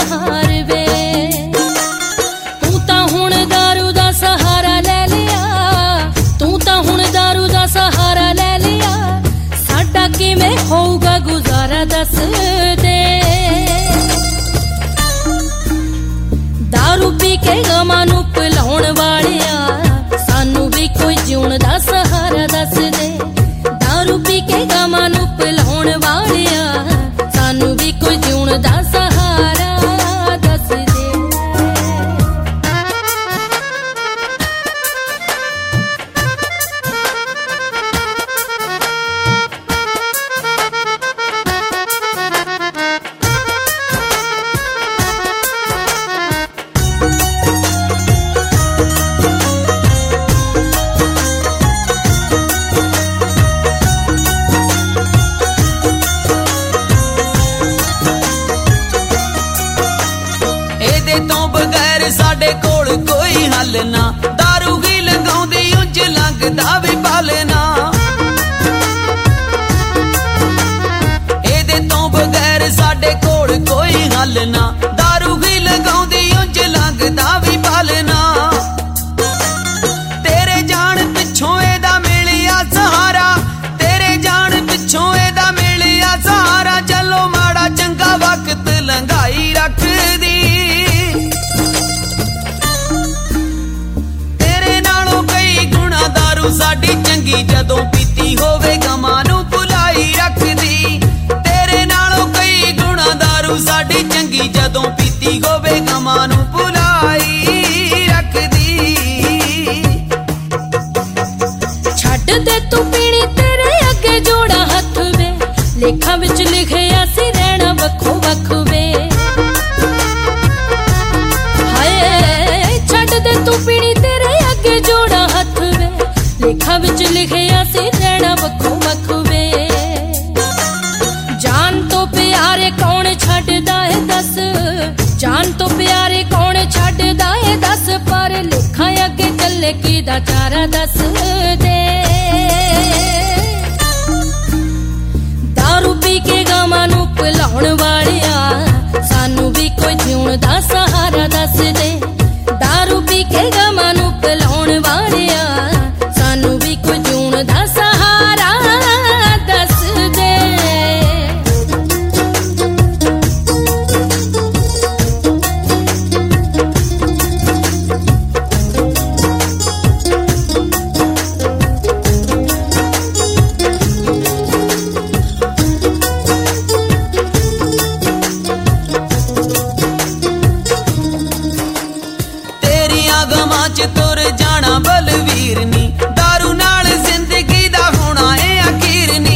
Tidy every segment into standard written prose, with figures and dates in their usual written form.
हार वे। तू तां हुण दारू दा सहारा ले लिया, तू तां हुण दारू दा सहारा ले लिया, साडा किवें होऊगा गुजारा दस दे। दारू पी के गमां नूं भुलाउण वालिया, सानू भी कोई जीउण दा सहारा दस दे। दारू पी के गमां नूं भुलाउण वालिया, सानू भी कोई जीउण दा सहारा दस दे। साडे कोल कोई हल ना, दारू ही लगाउंदी उंज लगदा वी पालना। एदे तो बगैर साडे कोल कोई हल ना, दारू ही लगाउंदी उंज लगदा वी पालना। तेरे जान पिछों एदा मिलिया सहारा, तेरे जान पिछों एदा मिलिया सहारा, चलो माड़ा चंगा वक्त लंघाई रखदी। साडी चंगी जदों पीती होवे गमां नूं भुलाई रखदी। तेरे नालों कई गुणा दारू साडी चंगी जदों पीती होवे गमां नूं भुलाई रखदी। छड्ड दे तू पीनी तेरे अगे जोड़ा हथ वे, लेखां विच लिखिया सी रहना वखो वख वे। हाय छड्ड दे तू पीनी तेरे अगे जोड़ा हथ वे, लेखा विच लिखिया सी रहना वखो वख वे। जान तो प्यारे कौन छड्डदा है दस, जान तो प्यारे कौन छड्डदा है दस, पर लेखा अगे चले कीदा चारा दस दे। दारू पी के गमां नूं भुलाउण वालिया, सानू भी कोई जीउण दा सहारा दस दे। दारू पी के गमां नूं भुलाउण वालिया, सानू भी कोई जीउण दा सहारा दस दे। तेरियां गमां च तुर जाना बलवीर नी, दारू नाल जिंदगी दा होना है अखीर नी।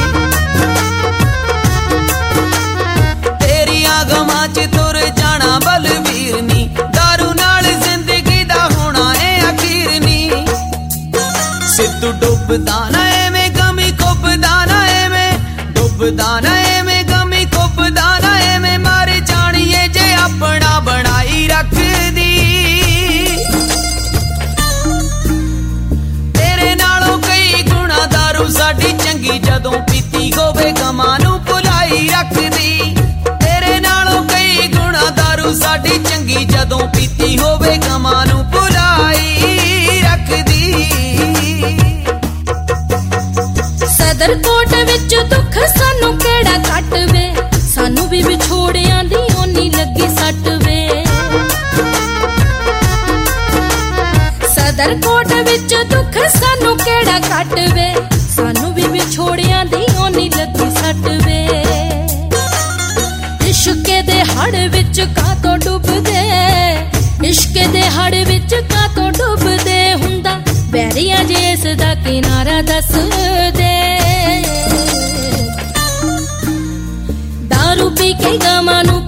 तेरियां गमां च तुर जाना बलवीर नी, दारू नाल जिंदगी दा होना है अखीर नी। सिद्धू डुबदा ना एवें गमी खुबदा ना एवें, डुबदा ना एवें गमी खुबदा ना एवें, मारे जानिए जे अपना बनाई रखदी। साडी चंगी जदों पीती होवे गमां नूं भुलाई रखदी। तेरे नालों कई गुणा दारू साडी चंगी जदों पीती होवे गमां नूं भुलाई रखदी। सदर कोट विच दुख सानू केड़ा कट वे, सानू भी विछोड़ियां दी ओनी लगी सट वे। सदर कोट विच दुख सानू केड़ा कट वे, सानू भी विछोड़ियां दी ओनी लगी सट वे। इश्क दे हड़ विच कातों डुबदे, इश्क दे हड़ विच कातों डुबदे, हुंदा बैरियां जे इस दा किनारा दस दे। दारू पी के गमां नूं